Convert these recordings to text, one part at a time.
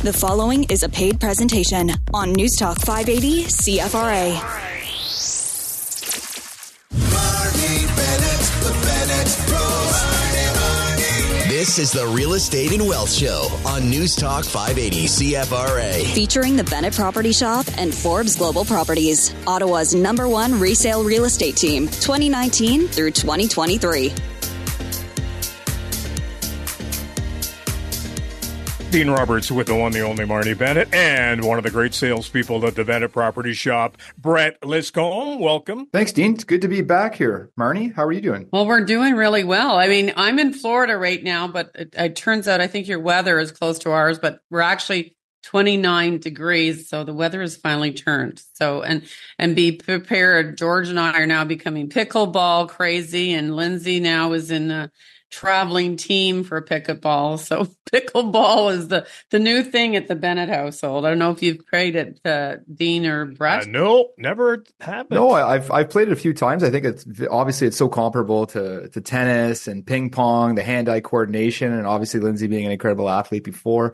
The following is a paid presentation on News Talk 580 CFRA. Marnie Bennett, the Bennett Bros. This is the Real Estate and Wealth Show on News Talk 580 CFRA. Featuring the Bennett Property Shop and Forbes Global Properties, Ottawa's #1 resale real estate team, 2019 through 2023. Dean Roberts with the one, the only Marnie Bennett, and one of the great salespeople at the Bennett Property Shop, Brett Liscombe. Welcome. Thanks, Dean. It's good to be back here. Marnie, how are you doing? Well, we're doing really well. I mean, I'm in Florida right now, but it turns out I think your weather is close to ours, but we're actually 29 degrees, so the weather has finally turned. So, and be prepared. George and I are now becoming pickleball crazy, and Lindsay now is in a traveling team for pickleball. So pickleball is the new thing at the Bennett household. I don't know if you've played it, Dean or Brett. No, never happened. No, I've played it a few times. I think it's so comparable to tennis and ping pong, the hand-eye coordination, and obviously Lindsay being an incredible athlete before.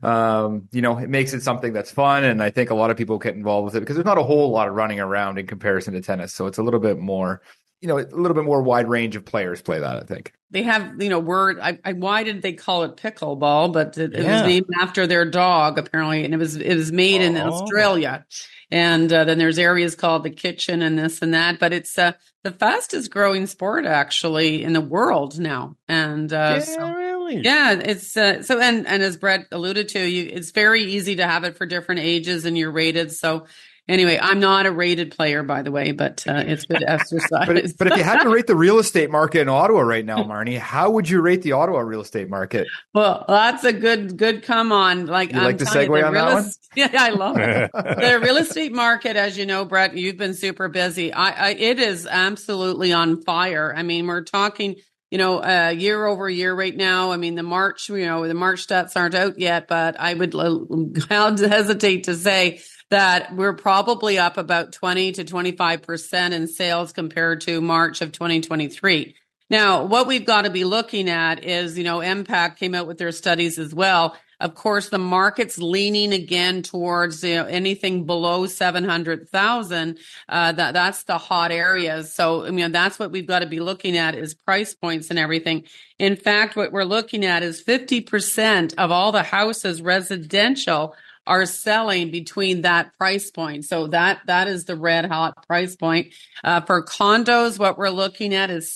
It makes it something that's fun, and I think a lot of people get involved with it because there's not a whole lot of running around in comparison to tennis. So it's a little bit more, a little bit more wide range of players play that, I think. They have, why did they call it pickleball? But it was named after their dog, apparently, and it was made in Australia. And then there's areas called the Kitchen and this and that. But it's the fastest growing sport, actually, in the world now. And really? Yeah, it's and as Brett alluded to, it's very easy to have it for different ages, and you're rated. So anyway, I'm not a rated player, by the way, but it's good exercise. but if you had to rate the real estate market in Ottawa right now, Marnie, how would you rate the Ottawa real estate market? Well, that's a good come on. Like, you like the segue on that one? Yeah, I love it. The real estate market, as you know, Brett, you've been super busy. It is absolutely on fire. I mean, we're talking, year over year right now. I mean, the March stats aren't out yet, but I would hesitate to say that we're probably up about 20 to 25% in sales compared to March of 2023. Now, what we've got to be looking at is, MPAC came out with their studies as well. Of course, the market's leaning again towards anything below 700,000. That's the hot areas. So, that's what we've got to be looking at is price points and everything. In fact, what we're looking at is 50% of all the houses residential are selling between that price point. So that is the red hot price point. For condos, what we're looking at is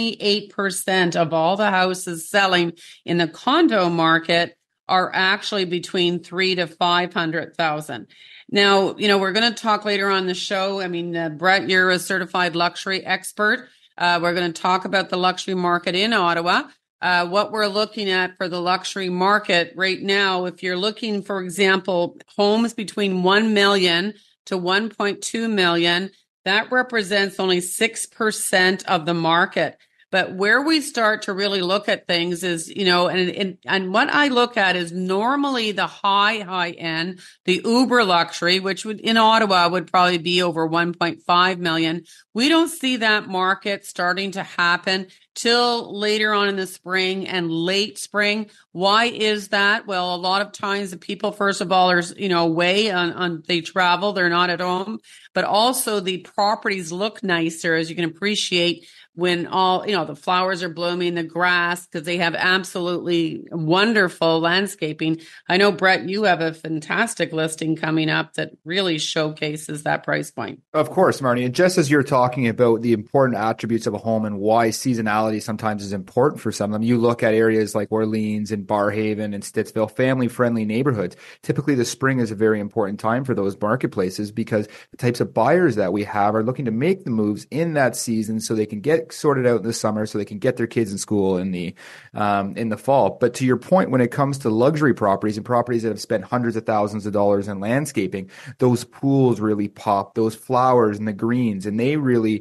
78% of all the houses selling in the condo market are actually between 300,000 to 500,000. Now, we're going to talk later on the show. I mean, Brett, you're a certified luxury expert. We're going to talk about the luxury market in Ottawa. What we're looking at for the luxury market right now, if you're looking, for example, homes between 1 million to 1.2 million, that represents only 6% of the market. But where we start to really look at things is, and what I look at is normally the high end, the uber luxury, which would in Ottawa would probably be over 1.5 million. We don't see that market starting to happen till later on in the spring and late spring. Why is that? Well, a lot of times the people, first of all, are, away on they travel, they're not at home, but also the properties look nicer, as you can appreciate, when all, the flowers are blooming, the grass, because they have absolutely wonderful landscaping. I know, Brett, you have a fantastic listing coming up that really showcases that price point. Of course, Marnie. And just as you're talking about the important attributes of a home and why seasonality sometimes is important for some of them, you look at areas like Orleans and Barrhaven and Stittsville, family-friendly neighborhoods. Typically, the spring is a very important time for those marketplaces because the types of buyers that we have are looking to make the moves in that season so they can get sorted out in the summer so they can get their kids in school in the fall. But to your point, when it comes to luxury properties and properties that have spent hundreds of thousands of dollars in landscaping, those pools really pop, those flowers and the greens, and they really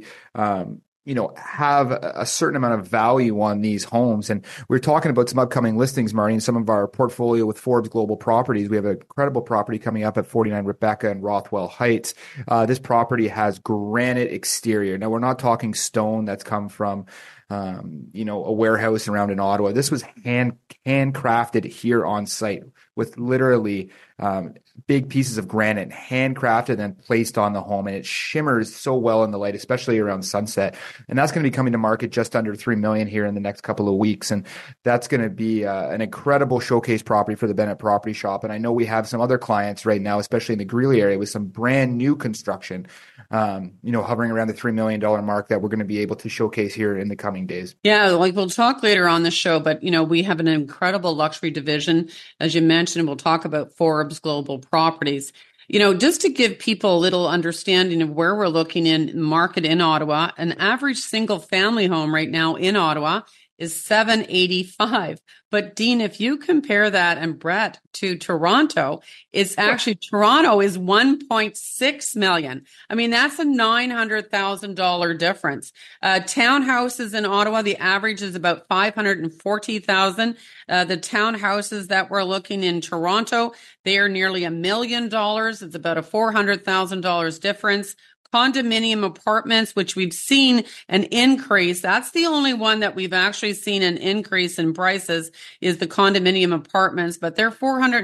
have a certain amount of value on these homes. And we're talking about some upcoming listings, Marty, in some of our portfolio with Forbes Global Properties. We have an incredible property coming up at 49 Rebecca in Rothwell Heights. This property has granite exterior. Now, we're not talking stone that's come from a warehouse around in Ottawa. This was handcrafted here on site with literally big pieces of granite, handcrafted and placed on the home. And it shimmers so well in the light, especially around sunset. And that's going to be coming to market just under $3 million here in the next couple of weeks. And that's going to be an incredible showcase property for the Bennett Property Shop. And I know we have some other clients right now, especially in the Greeley area, with some brand new construction, hovering around the $3 million mark that we're going to be able to showcase here in the coming days. Yeah, like we'll talk later on the show, but we have an incredible luxury division, as you mentioned. We'll talk about Forbes Global Properties. Just to give people a little understanding of where we're looking in market in Ottawa, an average single family home right now in Ottawa is $785. But Dean, if you compare that, and Brett, to Toronto, it's actually Toronto is $1.6 million. I mean, that's a $900,000 difference. Townhouses in Ottawa, the average is about $540,000. The townhouses that we're looking in Toronto, they are nearly $1 million. It's about a $400,000 difference. Condominium apartments, which we've seen an increase. That's the only one that we've actually seen an increase in prices, is the condominium apartments, but they're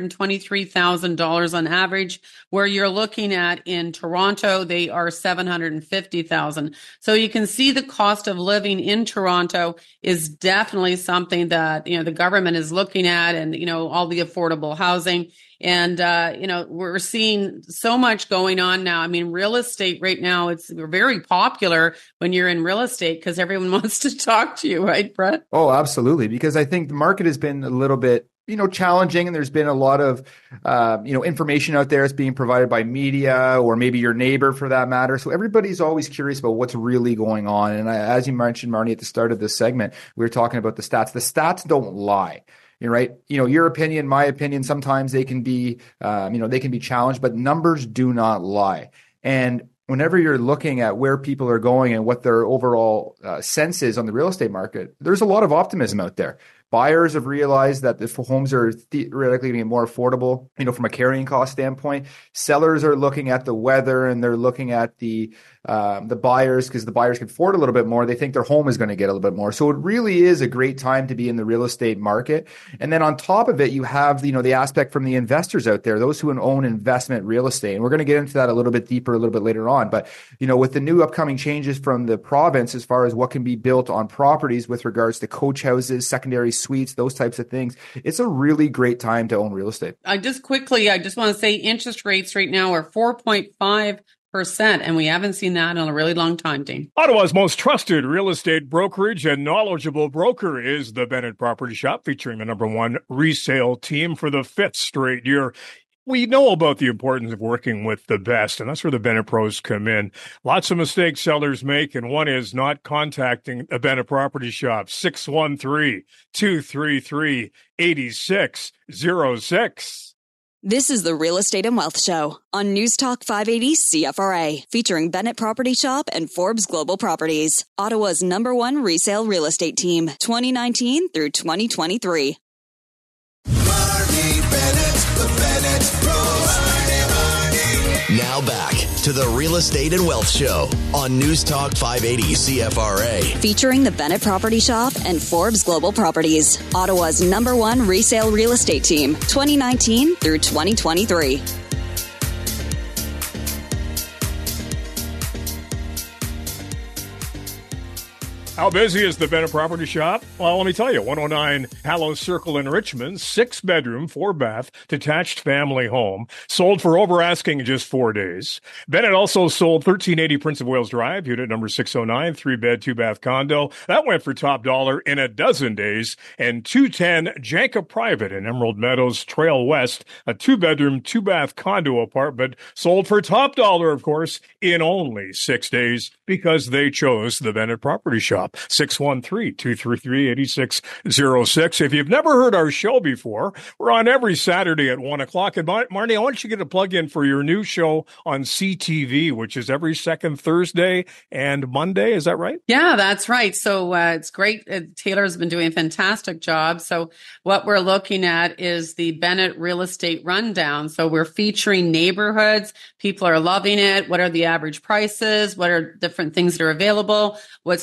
$423,000 on average, where you're looking at in Toronto, they are $750,000. So you can see the cost of living in Toronto is definitely something that, the government is looking at, and, all the affordable housing. And, we're seeing so much going on now. I mean, real estate right now, it's very popular when you're in real estate because everyone wants to talk to you, right, Brett? Oh, absolutely. Because I think the market has been a little bit, challenging, and there's been a lot of, information out there that's being provided by media or maybe your neighbor for that matter. So everybody's always curious about what's really going on. And as you mentioned, Marnie, at the start of this segment, we were talking about the stats. The stats don't lie. Right. Your opinion, my opinion, sometimes they can be, they can be challenged, but numbers do not lie. And whenever you're looking at where people are going and what their overall sense is on the real estate market, there's a lot of optimism out there. Buyers have realized that if homes are theoretically going to be more affordable, from a carrying cost standpoint. Sellers are looking at the weather, and they're looking at the buyers, because the buyers can afford a little bit more. They think their home is going to get a little bit more. So it really is a great time to be in the real estate market. And then on top of it, you have, the aspect from the investors out there, those who own investment real estate. And we're going to get into that a little bit deeper, a little bit later on. But, with the new upcoming changes from the province, as far as what can be built on properties with regards to coach houses, secondary suites, those types of things, it's a really great time to own real estate. I just want to say interest rates right now are 4.5%, and we haven't seen that in a really long time, Dean. Ottawa's most trusted real estate brokerage and knowledgeable broker is the Bennett Property Shop, featuring the #1 resale team for the 5th straight year. We know about the importance of working with the best, and that's where the Bennett Pros come in. Lots of mistakes sellers make, and one is not contacting the Bennett Property Shop. 613-233-8606. This is the Real Estate and Wealth Show on News Talk 580 CFRA, featuring Bennett Property Shop and Forbes Global Properties, Ottawa's #1 resale real estate team, 2019 through 2023. Marnie Bennett, the Bennett Bros. Marnie. Now back to the Real Estate and Wealth Show on News Talk 580 CFRA. Featuring the Bennett Property Shop and Forbes Global Properties, Ottawa's #1 resale real estate team, 2019 through 2023. How busy is the Bennett Property Shop? Well, let me tell you, 109 Hallow Circle in Richmond, 6-bedroom, 4-bath, detached family home, sold for over asking in just 4 days. Bennett also sold 1380 Prince of Wales Drive, unit number 609, 3-bed, 2-bath condo. That went for top dollar in a dozen days. And 210 Janka Private in Emerald Meadows Trail West, a 2-bedroom, 2-bath condo apartment, sold for top dollar, of course, in only 6 days, because they chose the Bennett Property Shop. 613-233-8606. If you've never heard our show before, we're on every Saturday at 1 o'clock. And Marnie, I want you to get a plug in for your new show on CTV, which is every second Thursday and Monday. Is that right? Yeah, that's right. So it's great. Taylor's been doing a fantastic job. So what we're looking at is the Bennett Real Estate Rundown. So we're featuring neighborhoods. People are loving it. What are the average prices? What are different things that are available? What's going on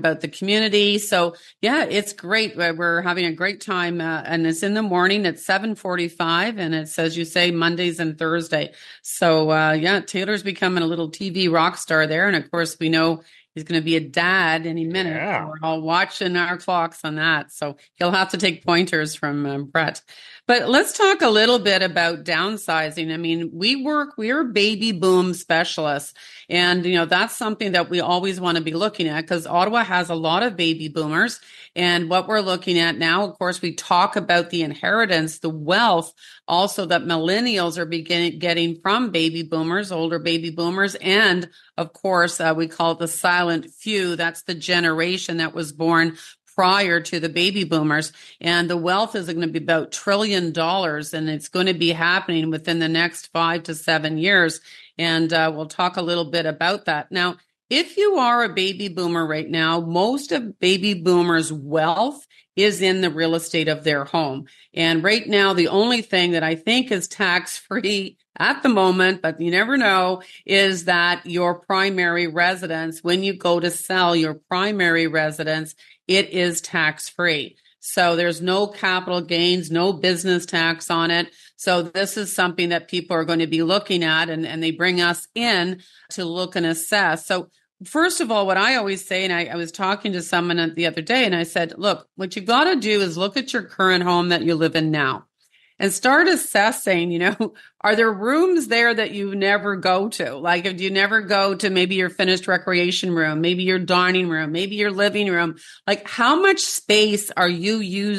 about the community. So yeah, it's great. We're having a great time, and it's in the morning at 7:45, and it's, as you say, Mondays and Thursday. So yeah, Taylor's becoming a little TV rock star there, and of course we know he's going to be a dad any minute. Yeah. We're all watching our clocks on that. So he'll have to take pointers from Brett. But let's talk a little bit about downsizing. I mean, we're baby boom specialists. And, that's something that we always want to be looking at, because Ottawa has a lot of baby boomers. And what we're looking at now, of course, we talk about the inheritance, the wealth also that millennials are getting from baby boomers, older baby boomers. And of course, we call it the silent few. That's the generation that was born prior to the baby boomers. And the wealth is going to be about $1 trillion, and it's going to be happening within the next 5 to 7 years. And we'll talk a little bit about that. Now, if you are a baby boomer right now, most of baby boomers' wealth is in the real estate of their home. And right now, the only thing that I think is tax-free at the moment, but you never know, is that your primary residence, when you go to sell your primary residence, it is tax-free. So there's no capital gains, no business tax on it. So this is something that people are going to be looking at, and they bring us in to look and assess. So first of all, what I always say, and I was talking to someone the other day, and I said, look, what you got to do is look at your current home that you live in now and start assessing, are there rooms there that you never go to? Like, if you never go to maybe your finished recreation room, maybe your dining room, maybe your living room, like how much space are you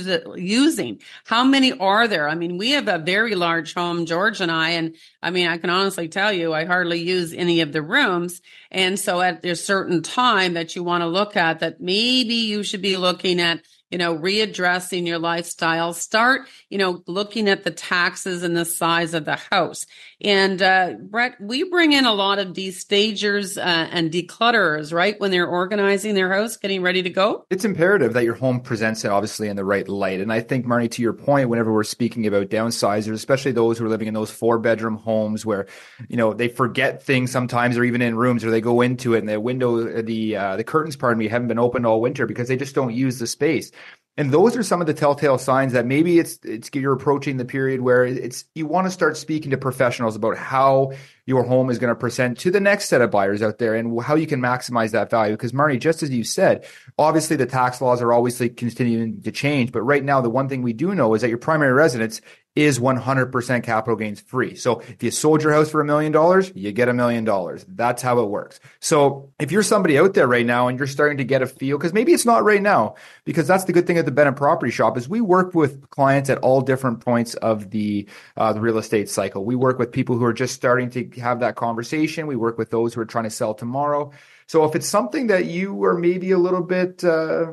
using? How many are there? I mean, we have a very large home, George and I can honestly tell you, I hardly use any of the rooms. And so at a certain time that you want to look at that, maybe you should be looking at, readdressing your lifestyle, start, looking at the taxes and the size of the house. And Brett, we bring in a lot of de-stagers and declutterers, right? When they're organizing their house, getting ready to go. It's imperative that your home presents it obviously in the right light. And I think, Marnie, to your point, whenever we're speaking about downsizers, especially those who are living in those 4-bedroom homes where, they forget things sometimes, or even in rooms where they go into it and the curtains, haven't been opened all winter because they just don't use the space. And those are some of the telltale signs that maybe it's you're approaching the period where you want to start speaking to professionals about how your home is going to present to the next set of buyers out there and how you can maximize that value. Because Marnie, just as you said, obviously the tax laws are always continuing to change. But right now, the one thing we do know is that your primary residence is 100% capital gains free. So if you sold your house for $1 million, you get $1 million. That's how it works. So if you're somebody out there right now and you're starting to get a feel, because maybe it's not right now, because that's the good thing at the Bennett Property Shop is we work with clients at all different points of the real estate cycle. We work with people who are just starting to have that conversation. We work with those who are trying to sell tomorrow. So if it's something that you are maybe a little bit,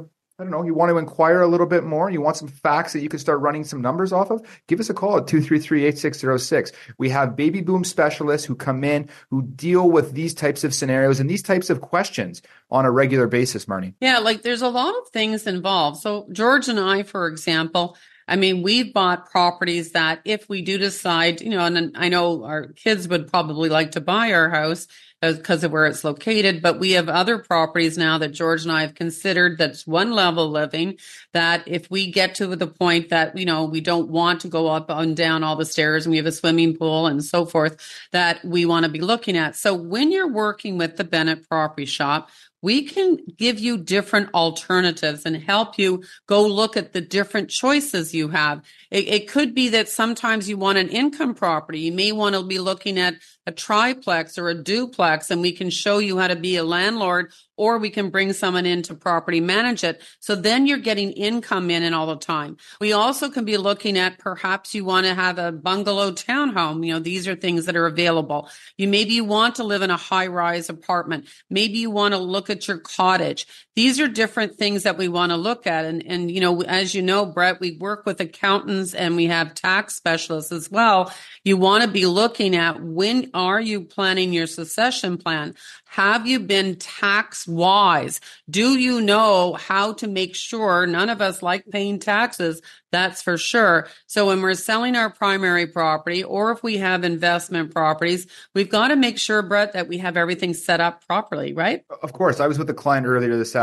you want to inquire a little bit more, you want some facts that you can start running some numbers off of, give us a call at 233-8606. We have baby boom specialists who come in, who deal with these types of scenarios and these types of questions on a regular basis, Marnie. Yeah, there's a lot of things involved. So George and I, for example, we've bought properties that if we do decide, and I know our kids would probably like to buy our house because of where it's located, but we have other properties now that George and I have considered that's one level living, that if we get to the point that, we don't want to go up and down all the stairs and we have a swimming pool and so forth, that we want to be looking at. So when you're working with the Bennett Property Shop, we can give you different alternatives and help you go look at the different choices you have. It could be that sometimes you want an income property. You may want to be looking at a triplex or a duplex, and we can show you how to be a landlord, or we can bring someone in to property manage it. So then you're getting income in all the time. We also can be looking at perhaps you want to have a bungalow townhome. These are things that are available. Maybe you want to live in a high-rise apartment. Maybe you want to look at your cottage. These are different things that we want to look at. And as you know, Brett, we work with accountants and we have tax specialists as well. You want to be looking at, when are you planning your succession plan? Have you been tax wise? Do you know how to make sure? None of us like paying taxes, that's for sure. So when we're selling our primary property, or if we have investment properties, we've got to make sure, Brett, that we have everything set up properly, right? Of course. I was with a client earlier this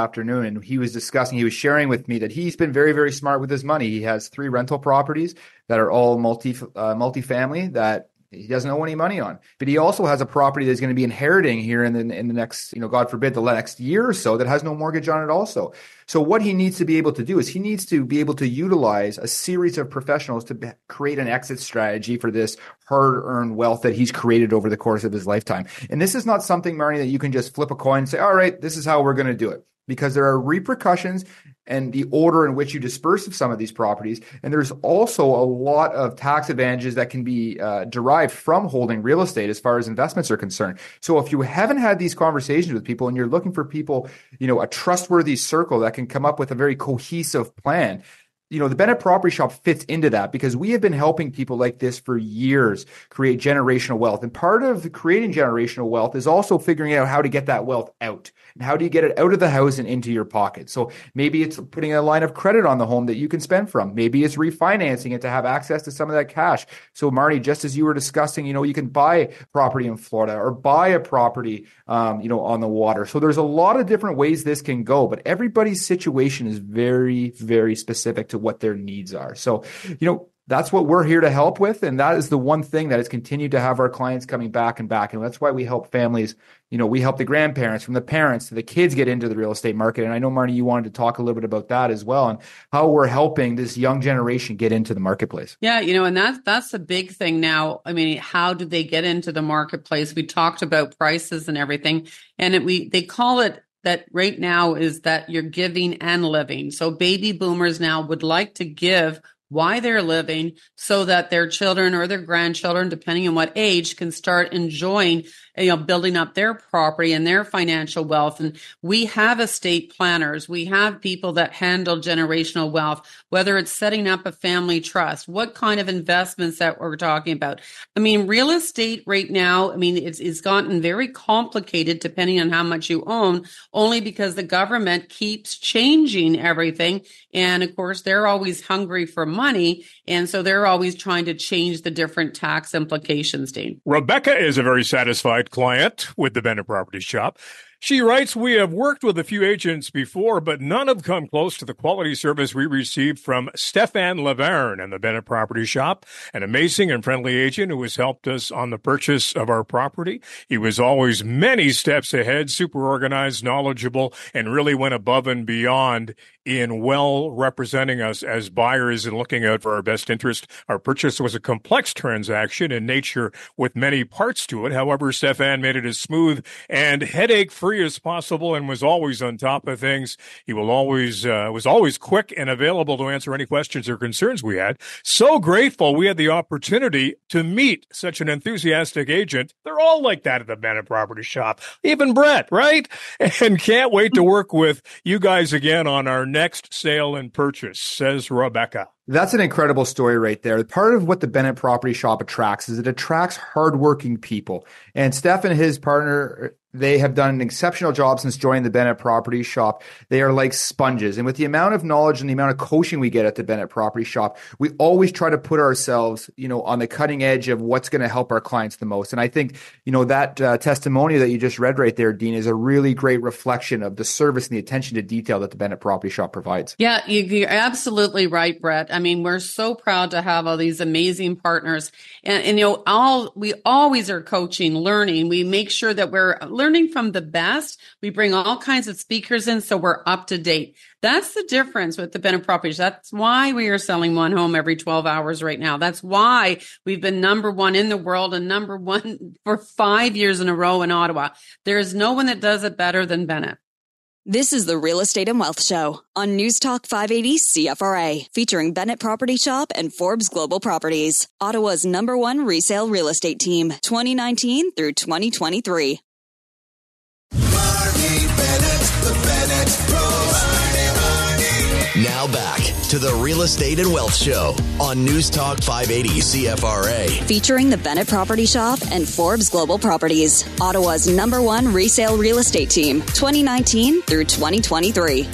afternoon, and he was sharing with me that he's been very, very smart with his money. He has 3 rental properties that are all multifamily that he doesn't owe any money on. But he also has a property that's going to be inheriting here in the next, God forbid, the next year or so that has no mortgage on it also. So what he needs to be able to do is he needs to be able to utilize a series of professionals to create an exit strategy for this hard-earned wealth that he's created over the course of his lifetime. And this is not something, Marnie, that you can just flip a coin and say, all right, this is how we're going to do it. Because there are repercussions and the order in which you disperse of some of these properties. And there's also a lot of tax advantages that can be derived from holding real estate as far as investments are concerned. So if you haven't had these conversations with people and you're looking for people, a trustworthy circle that can come up with a very cohesive plan, the Bennett Property Shop fits into that because we have been helping people like this for years create generational wealth. And part of creating generational wealth is also figuring out how to get that wealth out. And how do you get it out of the house and into your pocket? So maybe it's putting a line of credit on the home that you can spend from. Maybe it's refinancing it to have access to some of that cash. So Marty, just as you were discussing, you can buy property in Florida or buy a property, on the water. So there's a lot of different ways this can go, but everybody's situation is very, very specific to what their needs are. So, that's what we're here to help with. And that is the one thing that has continued to have our clients coming back and back. And that's why we help families, we help the grandparents from the parents to the kids get into the real estate market. And I know, Marnie, you wanted to talk a little bit about that as well and how we're helping this young generation get into the marketplace. Yeah, and that's a big thing now. I mean, how do they get into the marketplace? We talked about prices and everything, and they call it that right now is that you're giving and living. So baby boomers now would like to give why they're living so that their children or their grandchildren, depending on what age, can start enjoying, building up their property and their financial wealth. And we have estate planners. We have people that handle generational wealth, whether it's setting up a family trust, what kind of investments that we're talking about. I mean, real estate right now, it's gotten very complicated depending on how much you own, only because the government keeps changing everything. And of course, they're always hungry for money. And so they're always trying to change the different tax implications, Dean. Rebecca is a very satisfied client with the Bennett Property Shop. She writes, we have worked with a few agents before, but none have come close to the quality service we received from Stéphane Laverne and the Bennett Property Shop, an amazing and friendly agent who has helped us on the purchase of our property. He was always many steps ahead, super organized, knowledgeable, and really went above and beyond in well representing us as buyers and looking out for our best interest. Our purchase was a complex transaction in nature with many parts to it. However, Stéphane made it as smooth and headache-free as possible and was always on top of things. He was always quick and available to answer any questions or concerns we had. So grateful we had the opportunity to meet such an enthusiastic agent. They're all like that at the Bennett Property Shop. Even Brett, right? And can't wait to work with you guys again on our next sale and purchase, says Rebecca. That's an incredible story right there. Part of what the Bennett Property Shop attracts is it attracts hardworking people. And Steph and his partner, they have done an exceptional job since joining the Bennett Property Shop. They are like sponges. And with the amount of knowledge and the amount of coaching we get at the Bennett Property Shop, we always try to put ourselves, on the cutting edge of what's going to help our clients the most. And I think, that testimony that you just read right there, Dean, is a really great reflection of the service and the attention to detail that the Bennett Property Shop provides. Yeah, you're absolutely right, Brett. I mean, we're so proud to have all these amazing partners. And we always are coaching, learning. We make sure that we're learning from the best. We bring all kinds of speakers in so we're up to date. That's the difference with the Bennett Properties. That's why we are selling one home every 12 hours right now. That's why we've been number one in the world and number one for 5 years in a row in Ottawa. There is no one that does it better than Bennett. This is the Real Estate and Wealth Show on News Talk 580 CFRA, featuring Bennett Property Shop and Forbes Global Properties, Ottawa's #1 resale real estate team, 2019 through 2023. Marty Bennett, the Bennett Bros. Marty. Now back to the Real Estate and Wealth Show on News Talk 580 CFRA. Featuring the Bennett Property Shop and Forbes Global Properties, Ottawa's #1 resale real estate team, 2019 through 2023.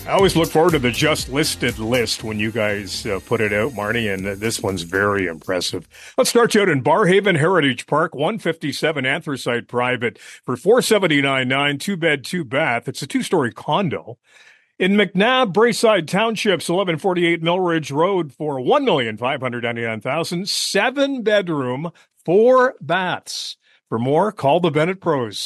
I always look forward to the just listed list when you guys put it out, Marnie, and this one's very impressive. Let's start you out in Barrhaven Heritage Park, 157 Anthracite Private for $479,900, 2-bed, 2-bath. It's a 2-story condo. In McNabb, Braeside Townships, 1148 Millridge Road for $1,599,000, 7-bedroom, 4 baths. For more, call the Bennett Pros,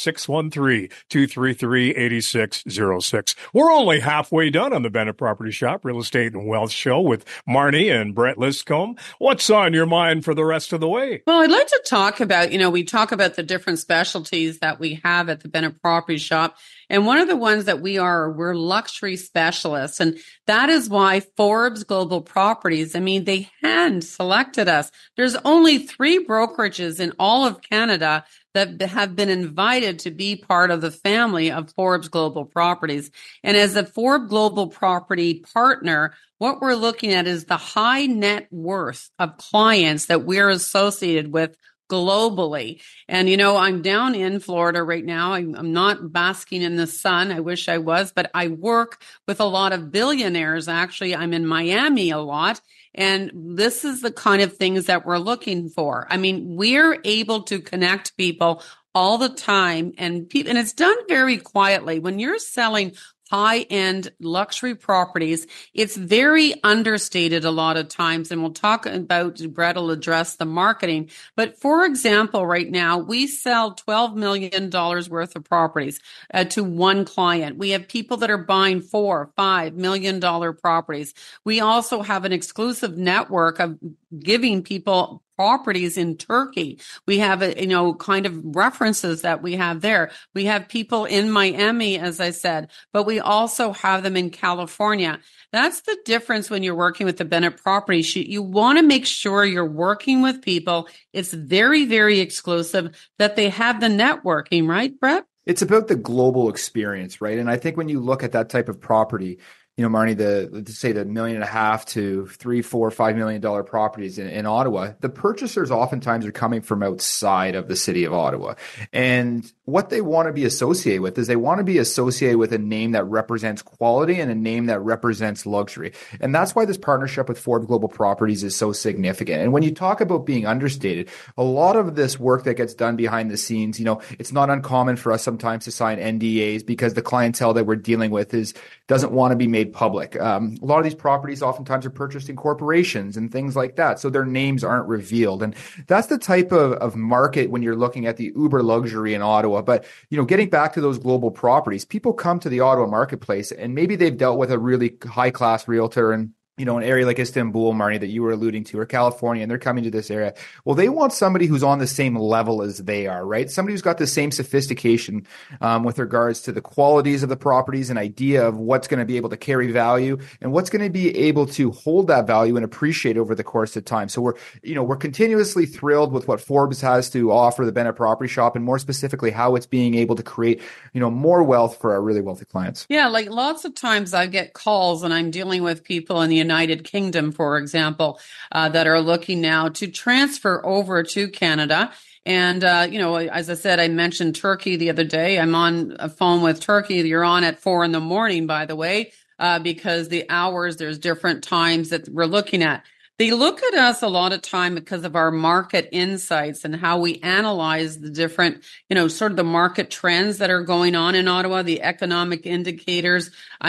613-233-8606. We're only halfway done on the Bennett Property Shop Real Estate and Wealth Show with Marnie and Brett Liscombe. What's on your mind for the rest of the way? Well, I'd like to talk about, we talk about the different specialties that we have at the Bennett Property Shop. And one of the ones that we're luxury specialists. And that is why Forbes Global Properties, they hand selected us. There's only 3 brokerages in all of Canada that have been invited to be part of the family of Forbes Global Properties. And as a Forbes Global Property partner, what we're looking at is the high net worth of clients that we're associated with globally. And, I'm down in Florida right now. I'm not basking in the sun. I wish I was, but I work with a lot of billionaires. Actually, I'm in Miami a lot. And this is the kind of things that we're looking for. We're able to connect people all the time, and it's done very quietly. When you're selling high-end luxury properties, it's very understated a lot of times, and we'll talk about, Brett will address the marketing. But for example, right now, we sell $12 million worth of properties to one client. We have people that are buying $4-5 million properties. We also have an exclusive network of giving people properties in Turkey. We have, kind of references that we have there. We have people in Miami, as I said, but we also have them in California. That's the difference when you're working with the Bennett Property Sheet. You want to make sure you're working with people. It's very, very exclusive, that they have the networking, right, Brett? It's about the global experience, right? And I think when you look at that type of property, Marnie, let's say the $1.5 million to $3, $4, $5 million properties in Ottawa, the purchasers oftentimes are coming from outside of the city of Ottawa. And what they want to be associated with is they want to be associated with a name that represents quality and a name that represents luxury. And that's why this partnership with Forbes Global Properties is so significant. And when you talk about being understated, a lot of this work that gets done behind the scenes, it's not uncommon for us sometimes to sign NDAs because the clientele that we're dealing with doesn't want to be made public. A lot of these properties oftentimes are purchased in corporations and things like that, so their names aren't revealed. And that's the type of market when you're looking at the uber luxury in Ottawa. But, getting back to those global properties, people come to the Ottawa marketplace and maybe they've dealt with a really high-class realtor and an area like Istanbul, Marnie, that you were alluding to, or California, and they're coming to this area. Well, they want somebody who's on the same level as they are, right? Somebody who's got the same sophistication with regards to the qualities of the properties, an idea of what's going to be able to carry value and what's going to be able to hold that value and appreciate over the course of time. So we're continuously thrilled with what Forbes has to offer the Bennett Property Shop, and more specifically, how it's being able to create, more wealth for our really wealthy clients. Yeah, like lots of times I get calls and I'm dealing with people in the United Kingdom, for example, that are looking now to transfer over to Canada. And, as I said, I mentioned Turkey the other day. I'm on a phone with Turkey. You're on at 4 a.m, by the way, because the hours, there's different times that we're looking at. They look at us a lot of time because of our market insights and how we analyze the different, sort of the market trends that are going on in Ottawa, the economic indicators.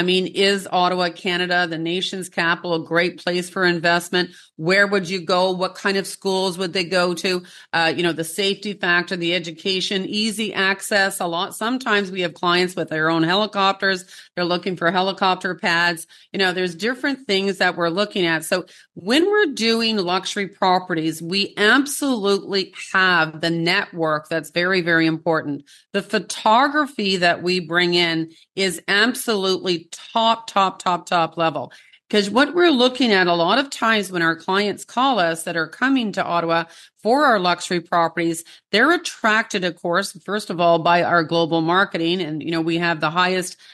Is Ottawa, Canada, the nation's capital, a great place for investment? Where would you go? What kind of schools would they go to? The safety factor, the education, easy access. Sometimes we have clients with their own helicopters. They're looking for helicopter pads. There's different things that we're looking at. So when we're doing luxury properties, we absolutely have the network. That's very, very important. The photography that we bring in is absolutely top level. Because what we're looking at a lot of times when our clients call us that are coming to Ottawa for our luxury properties, they're attracted, of course, first of all, by our global marketing. And, we have the highest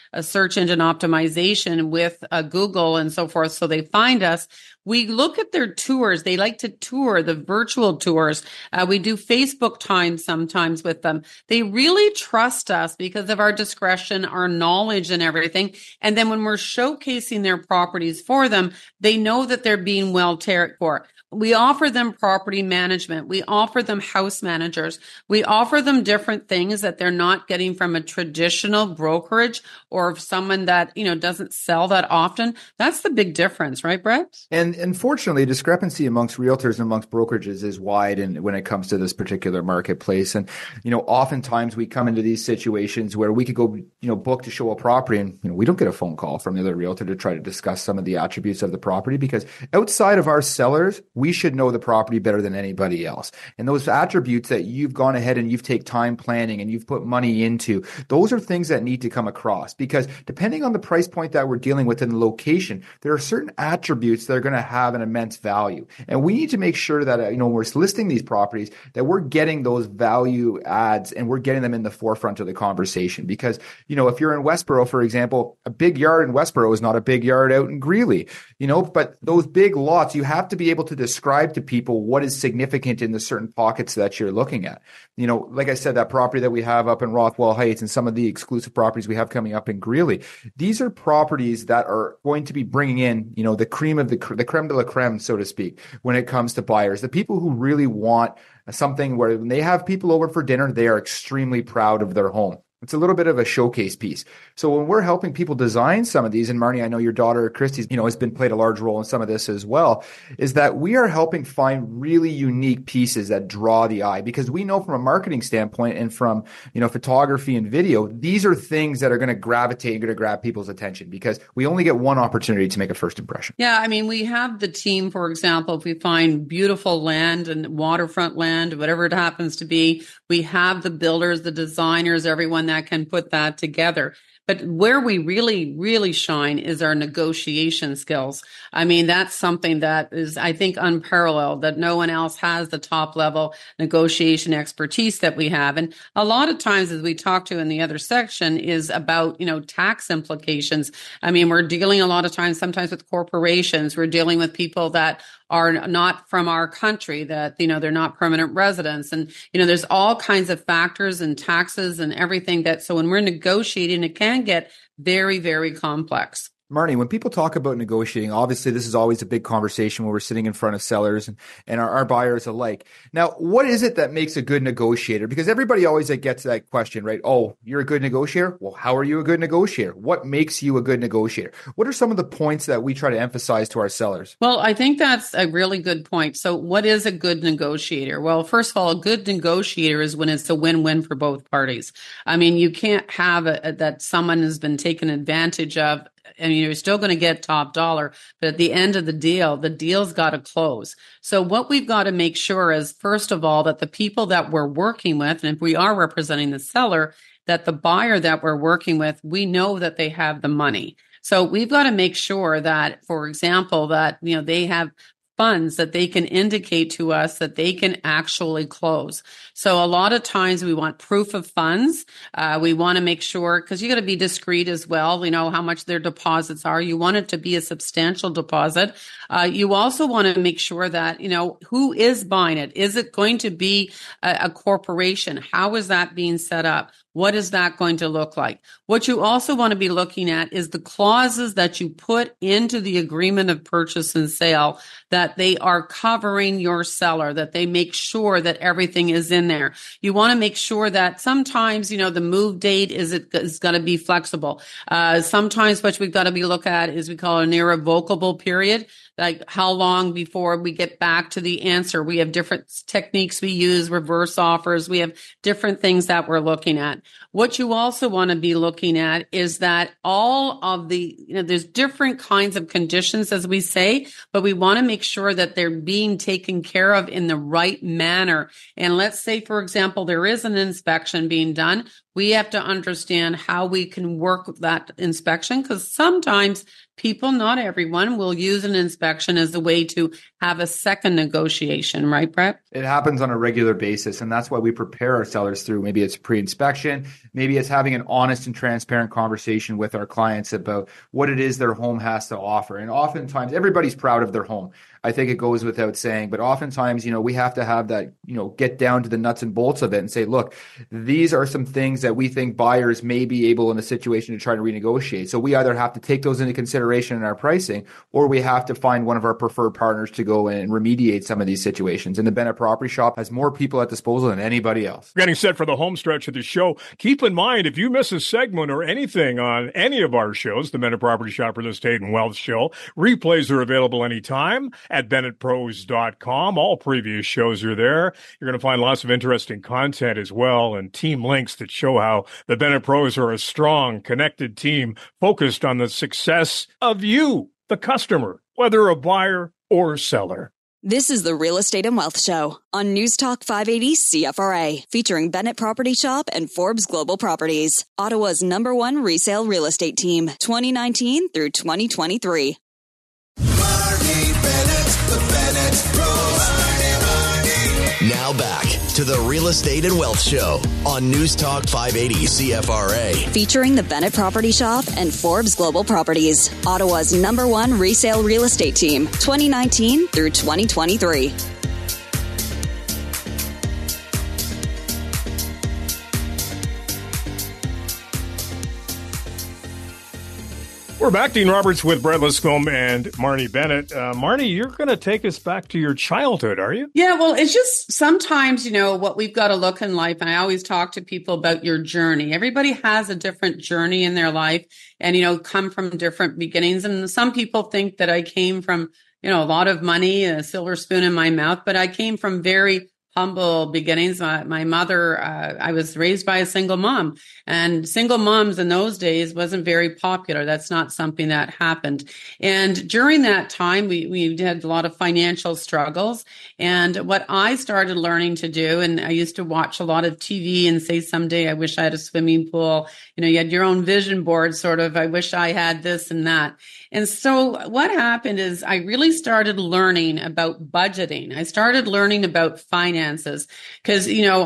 a search engine optimization with Google and so forth. So they find us. We look at their tours. They like to tour, the virtual tours. We do Facebook time sometimes with them. They really trust us because of our discretion, our knowledge and everything. And then when we're showcasing their properties for them, they know that they're being well cared for. We offer them property management. We offer them house managers. We offer them different things that they're not getting from a traditional brokerage or someone that, doesn't sell that often. That's the big difference, right, Brett? And unfortunately, discrepancy amongst realtors and amongst brokerages is wide when it comes to this particular marketplace. And, oftentimes we come into these situations where we could go, book to show a property and, we don't get a phone call from the other realtor to try to discuss some of the attributes of the property because outside of our sellers, we should know the property better than anybody else. And those attributes that you've gone ahead and you've taken time planning and you've put money into, those are things that need to come across because depending on the price point that we're dealing with in the location, there are certain attributes that are going to have an immense value. And we need to make sure that, when we're listing these properties, that we're getting those value adds and we're getting them in the forefront of the conversation. Because, if you're in Westboro, for example, a big yard in Westboro is not a big yard out in Greeley, but those big lots, you have to be able to describe to people what is significant in the certain pockets that you're looking at. Like I said, that property that we have up in Rothwell Heights and some of the exclusive properties we have coming up in Greeley, these are properties that are going to be bringing in, the cream of the creme de la creme, so to speak, when it comes to buyers, the people who really want something where when they have people over for dinner, they are extremely proud of their home. It's a little bit of a showcase piece. So when we're helping people design some of these, and Marnie, I know your daughter, Christy, has been played a large role in some of this as well, is that we are helping find really unique pieces that draw the eye because we know from a marketing standpoint and from, photography and video, these are things that are going to gravitate and going to grab people's attention because we only get one opportunity to make a first impression. Yeah. We have the team, for example, if we find beautiful land and waterfront land, whatever it happens to be, we have the builders, the designers, everyone that can put that together. But where we really, really shine is our negotiation skills. That's something that is, I think, unparalleled, that no one else has the top level negotiation expertise that we have. And a lot of times, as we talk to in the other section, is about, tax implications. We're dealing a lot of times, sometimes with corporations. We're dealing with people that are not from our country, that, they're not permanent residents. And, there's all kinds of factors and taxes and everything so when we're negotiating, it can get very, very complex. Marnie, when people talk about negotiating, obviously this is always a big conversation when we're sitting in front of sellers and our buyers alike. Now, what is it that makes a good negotiator? Because everybody always gets that question, right? Oh, you're a good negotiator? Well, how are you a good negotiator? What makes you a good negotiator? What are some of the points that we try to emphasize to our sellers? Well, I think that's a really good point. So what is a good negotiator? Well, first of all, a good negotiator is when it's a win-win for both parties. You can't have that someone has been taken advantage of. You're still going to get top dollar, but at the end of the deal's got to close. So what we've got to make sure is, first of all, that the people that we're working with, and if we are representing the seller, that the buyer that we're working with, we know that they have the money. So we've got to make sure that, for example, that, they have funds that they can indicate to us that they can actually close. So a lot of times we want proof of funds. We want to make sure, because you got to be discreet as well, how much their deposits are. You want it to be a substantial deposit. You also want to make sure that, who is buying it? Is it going to be a corporation? How is that being set up? What is that going to look like? What you also want to be looking at is the clauses that you put into the agreement of purchase and sale, that they are covering your seller, that they make sure that everything is in there. You want to make sure that sometimes, the move date is going to be flexible. Sometimes what we've got to be look at is we call an irrevocable period. Like how long before we get back to the answer. We have different techniques we use, reverse offers. We have different things that we're looking at. What you also want to be looking at is that all of the, there's different kinds of conditions, as we say, but we want to make sure that they're being taken care of in the right manner. And let's say, for example, there is an inspection being done. We have to understand how we can work that inspection, because sometimes people, not everyone, will use an inspection as a way to have a second negotiation, right, Brett? It happens on a regular basis, and that's why we prepare our sellers through. Maybe it's pre-inspection, maybe it's having an honest and transparent conversation with our clients about what it is their home has to offer. And oftentimes, everybody's proud of their home. I think it goes without saying, but oftentimes, we have to have that, get down to the nuts and bolts of it and say, look, these are some things that we think buyers may be able in a situation to try to renegotiate. So we either have to take those into consideration in our pricing, or we have to find one of our preferred partners to go in and remediate some of these situations. And the Bennett Property Shop has more people at disposal than anybody else. Getting set for the home stretch of the show. Keep in mind, if you miss a segment or anything on any of our shows, the Bennett Property Shop Real Estate and Wealth Show, replays are available anytime at BennettPros.com. All previous shows are there. You're going to find lots of interesting content as well, and team links that show how the Bennett Pros are a strong, connected team focused on the success of you, the customer, whether a buyer or seller. This is the Real Estate and Wealth Show on News Talk 580 CFRA, featuring Bennett Property Shop and Forbes Global Properties, Ottawa's #1 resale real estate team, 2019 through 2023. Marnie Bennett, the Bennett Pros. Marnie. Now back to the Real Estate and Wealth Show on News Talk 580 CFRA. Featuring the Bennett Property Shop and Forbes Global Properties, Ottawa's #1 resale real estate team, 2019 through 2023. We're back. Dean Roberts with Brett Liscombe and Marnie Bennett. Marnie, you're going to take us back to your childhood, are you? Yeah, well, it's just sometimes, what we've got to look in life. And I always talk to people about your journey. Everybody has a different journey in their life and, come from different beginnings. And some people think that I came from, a lot of money, a silver spoon in my mouth, but I came from very humble beginnings. My mother, I was raised by a single mom, and single moms in those days wasn't very popular. That's not something that happened. And during that time, we had a lot of financial struggles. And what I started learning to do, and I used to watch a lot of TV and say, someday I wish I had a swimming pool. You had your own vision board, sort of, I wish I had this and that. And so what happened is I really started learning about budgeting. I started learning about finances because,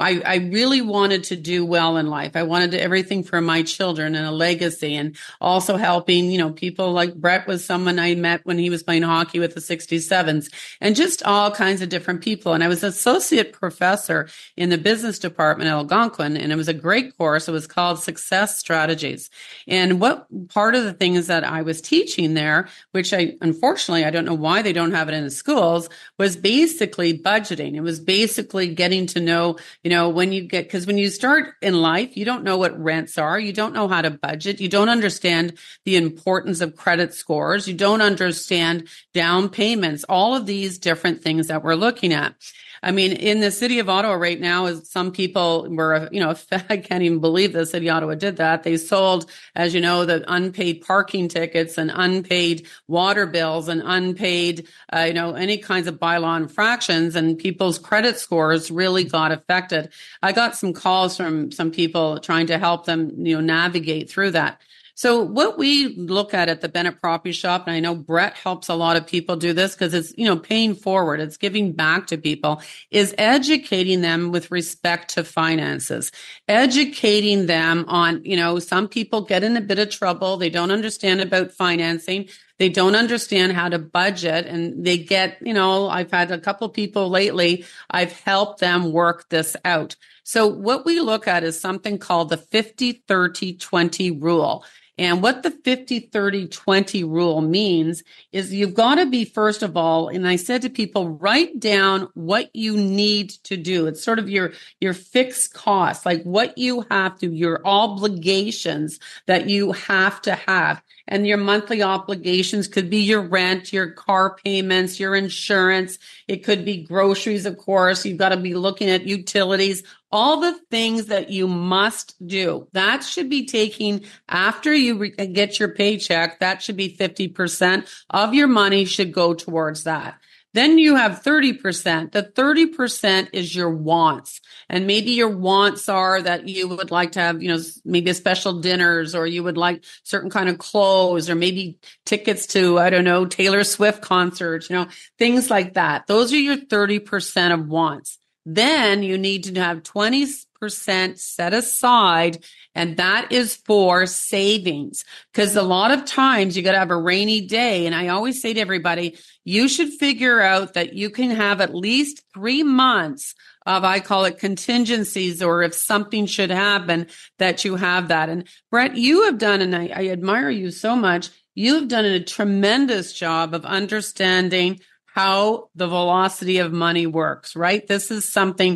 I really wanted to do well in life. I wanted everything for my children and a legacy, and also helping, people like Brett was someone I met when he was playing hockey with the 67s, and just all kinds of different people. And I was associate professor in the business department at Algonquin, and it was a great course. It was called Success Strategies. And what part of the things that I was teaching there, which unfortunately, I don't know why they don't have it in the schools, was basically budgeting. It was basically getting to know, because when you start in life, you don't know what rents are. You don't know how to budget. You don't understand the importance of credit scores. You don't understand down payments, all of these different things that we're looking at. I mean, in the city of Ottawa right now, as some people were, I can't even believe the city of Ottawa did that. They sold, as you know, the unpaid parking tickets and unpaid water bills and unpaid, any kinds of bylaw infractions, and people's credit scores really got affected. I got some calls from some people trying to help them, navigate through that. So what we look at the Bennett Property Shop, and I know Brett helps a lot of people do this because it's, paying forward, it's giving back to people, is educating them with respect to finances, educating them on, some people get in a bit of trouble. They don't understand about financing. They don't understand how to budget, and they get, I've had a couple people lately, I've helped them work this out. So what we look at is something called the 50-30-20 rule. And what the 50-30-20 rule means is you've got to be, first of all, and I said to people, write down what you need to do. It's sort of your fixed costs, like what you have to, your obligations that you have to have. And your monthly obligations could be your rent, your car payments, your insurance. It could be groceries, of course. You've got to be looking at utilities, all the things that you must do. That should be taking after you get your paycheck. That should be 50% of your money should go towards that. Then you have 30%. The 30% is your wants. And maybe your wants are that you would like to have, maybe a special dinners, or you would like certain kind of clothes, or maybe tickets to, I don't know, Taylor Swift concerts, things like that. Those are your 30% of wants. Then you need to have 20% set aside, and that is for savings. Because a lot of times you got to have a rainy day. And I always say to everybody, you should figure out that you can have at least 3 months of, I call it contingencies, or if something should happen, that you have that. And Brett, you have done, and I admire you so much, you have done a tremendous job of understanding how the velocity of money works, right? This is something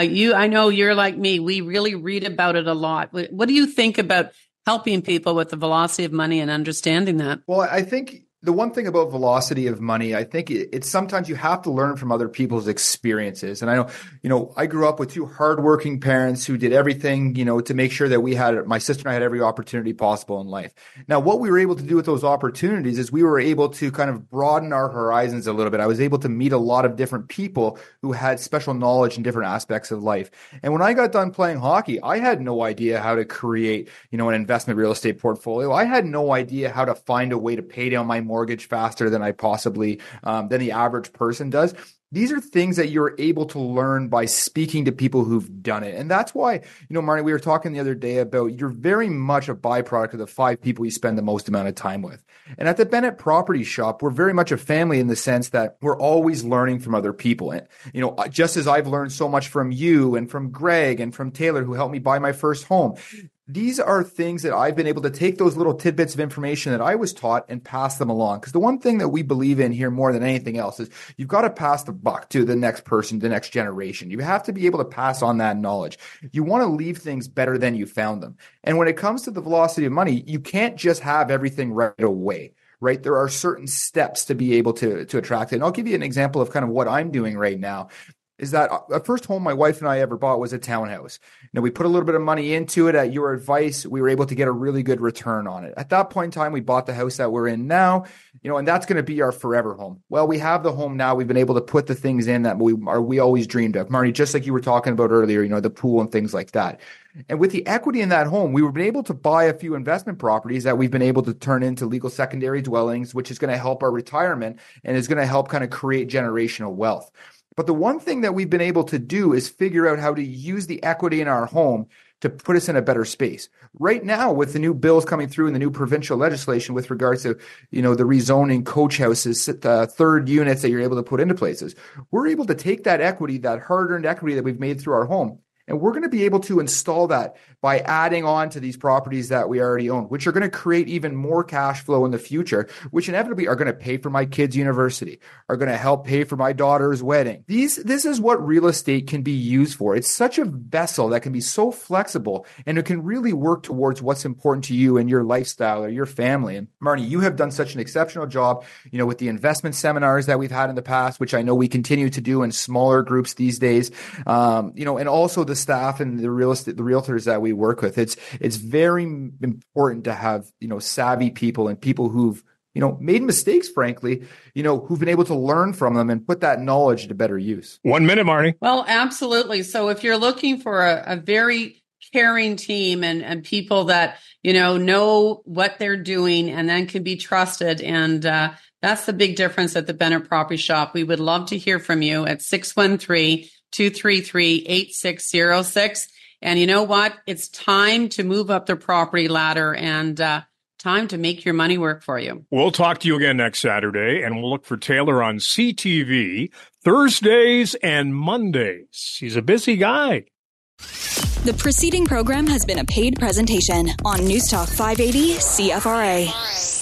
I know you're like me. We really read about it a lot. What do you think about helping people with the velocity of money and understanding that? Well, I think the one thing about velocity of money, I think it's sometimes you have to learn from other people's experiences. And I know, I grew up with 2 hardworking parents who did everything, to make sure that my sister and I had every opportunity possible in life. Now, what we were able to do with those opportunities is we were able to kind of broaden our horizons a little bit. I was able to meet a lot of different people who had special knowledge in different aspects of life. And when I got done playing hockey, I had no idea how to create, an investment real estate portfolio. I had no idea how to find a way to pay down my mortgage faster than I possibly, than the average person does. These are things that you're able to learn by speaking to people who've done it. And that's why, Marnie, we were talking the other day about you're very much a byproduct of the 5 people you spend the most amount of time with. And at the Bennett Property Shop, we're very much a family in the sense that we're always learning from other people. And, just as I've learned so much from you and from Greg and from Taylor, who helped me buy my first home, these are things that I've been able to take those little tidbits of information that I was taught and pass them along. Because the one thing that we believe in here more than anything else is you've got to pass the buck to the next person, the next generation. You have to be able to pass on that knowledge. You want to leave things better than you found them. And when it comes to the velocity of money, you can't just have everything right away. Right? There are certain steps to be able to attract it. And I'll give you an example of kind of what I'm doing right now. Is that the first home my wife and I ever bought was a townhouse. Now, we put a little bit of money into it. At your advice, we were able to get a really good return on it. At that point in time, we bought the house that we're in now, and that's going to be our forever home. Well, we have the home now. We've been able to put the things in that we always dreamed of. Marnie, just like you were talking about earlier, the pool and things like that. And with the equity in that home, we've been able to buy a few investment properties that we've been able to turn into legal secondary dwellings, which is going to help our retirement and is going to help kind of create generational wealth. But the one thing that we've been able to do is figure out how to use the equity in our home to put us in a better space. Right now, with the new bills coming through and the new provincial legislation with regards to, the rezoning coach houses, third units that you're able to put into places, we're able to take that equity, that hard-earned equity that we've made through our home, and we're going to be able to install that by adding on to these properties that we already own, which are going to create even more cash flow in the future, which inevitably are going to pay for my kids' university, are going to help pay for my daughter's wedding. This is what real estate can be used for. It's such a vessel that can be so flexible, and it can really work towards what's important to you and your lifestyle or your family. And Marnie, you have done such an exceptional job, with the investment seminars that we've had in the past, which I know we continue to do in smaller groups these days, and also the staff and the realtors that we work with. It's very important to have, savvy people and people who've, made mistakes, frankly, who've been able to learn from them and put that knowledge to better use. 1 minute, Marnie. Well, absolutely. So if you're looking for a very caring team and people that, know what they're doing and then can be trusted, and that's the big difference at the Bennett Property Shop. We would love to hear from you at 613-233-8606. And you know what? It's time to move up the property ladder and time to make your money work for you. We'll talk to you again next Saturday, and we'll look for Taylor on CTV Thursdays and Mondays. He's a busy guy. The preceding program has been a paid presentation on News Talk 580 CFRA.